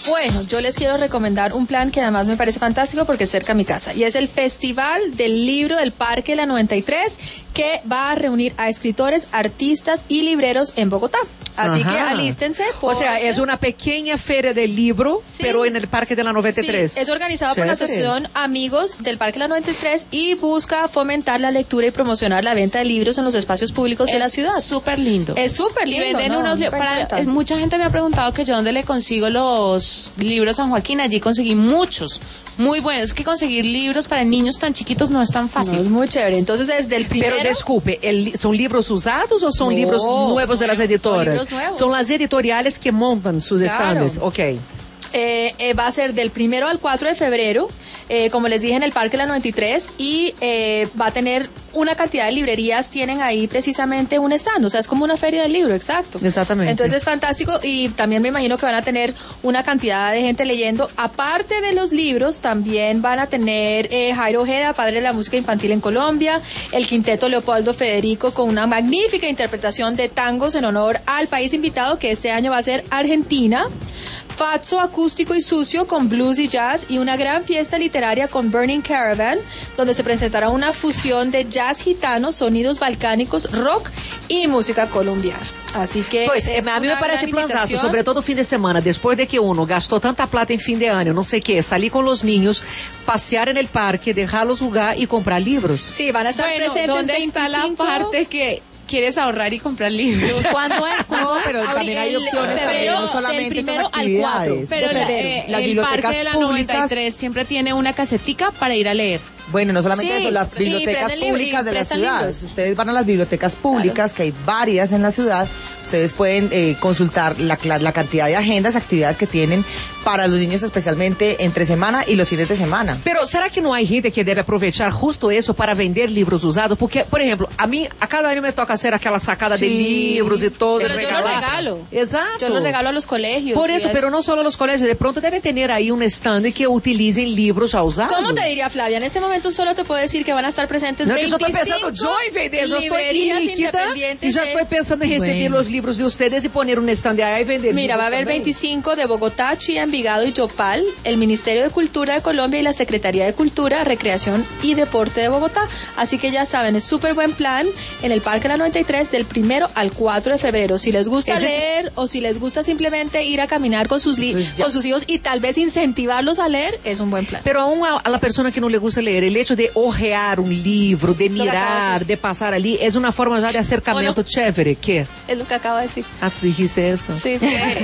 Bueno, yo les quiero recomendar un plan que además me parece fantástico porque es cerca a mi casa, y es el Festival del Libro del Parque La 93, que va a reunir a escritores, artistas y libreros en Bogotá. Así que alístense. O sea, es una pequeña feria del libro, sí, pero en el Parque de la 93. Sí, es organizado por la Asociación Amigos del Parque La 93 y busca fomentar la lectura y promocionar la venta de libros en los espacios públicos de la ciudad. Súper lindo. Es súper lindo. Y venden unos libros. Mucha gente me ha preguntado que yo dónde le consigo los libros San Joaquín. Allí conseguí muchos. Muy buenos. Es que conseguir libros para niños tan chiquitos no es tan fácil. No, es muy chévere. Entonces, desde el primero... Pero disculpe, ¿son libros usados o son libros nuevos de las editoras? Son las editoriales que montan sus stands. Ok. Va a ser del 1 al 4 de febrero, como les dije, en el Parque La 93, y va a tener una cantidad de librerías, tienen ahí precisamente un stand, o sea, es como una feria del libro, exacto. Exactamente. Entonces es fantástico, y también me imagino que van a tener una cantidad de gente leyendo. Aparte de los libros, también van a tener Jairo Ojeda, padre de la música infantil en Colombia, el quinteto Leopoldo Federico con una magnífica interpretación de tangos en honor al país invitado, que este año va a ser Argentina. Fatso acústico y sucio con blues y jazz, y una gran fiesta literaria con Burning Caravan, donde se presentará una fusión de jazz gitano, sonidos balcánicos, rock y música colombiana. Así que pues a mí me parece planazo, sobre todo fin de semana, después de que uno gastó tanta plata en fin de año, no sé qué, salir con los niños, pasear en el parque, dejarlos jugar y comprar libros. Sí, van a estar presentes. ¿Dónde 25? está la parte que quieres ahorrar y comprar libros? ¿Cuándo es? No, pero también hay opciones, febrero, no solamente del 1 son al 4. actividades. Pero Las el bibliotecas Parque de la públicas, 93 siempre tiene una casetica para ir a leer. Bueno, no solamente Sí, eso, las y bibliotecas prenden públicas de la prestan ciudad. libros. Si ustedes van a las bibliotecas públicas, que hay varias en la ciudad, ustedes pueden consultar la cantidad de agendas, actividades que tienen para los niños, especialmente entre semana y los fines de semana. Pero ¿será que no hay gente que debe aprovechar justo eso para vender libros usados? Porque, por ejemplo, a cada año me toca hacer aquela sacada de libros y todo. Pero yo los regalo. Exacto. Yo los regalo a los colegios. Por eso, pero no solo los colegios, de pronto deben tener ahí un stand que utilicen libros ya usados. ¿Cómo te diría, Flavia? En este momento solo te puedo decir que van a estar presentes 25 yo estoy pensando yo en vender, yo estoy líquida y ya estoy pensando en recibir los libros de ustedes y poner un stand ahí y vender. Mira, va a haber también. 25 de Bogotá, Chía, Envigado y Yopal, el Ministerio de Cultura de Colombia y la Secretaría de Cultura, Recreación y Deporte de Bogotá. Así que ya saben, es súper buen plan en el Parque La 93 del 1 al 4 de febrero. Si les gusta leer o si les gusta simplemente ir a caminar con sus hijos y tal vez incentivarlos a leer, es un buen plan. Pero aún a la persona que no le gusta leer, el hecho de ojear un libro, de mirar, de pasar allí, es una forma ya de acercamiento chévere. ¿Qué? Es lo que acabo de decir. Ah, tú dijiste eso. Sí, sí.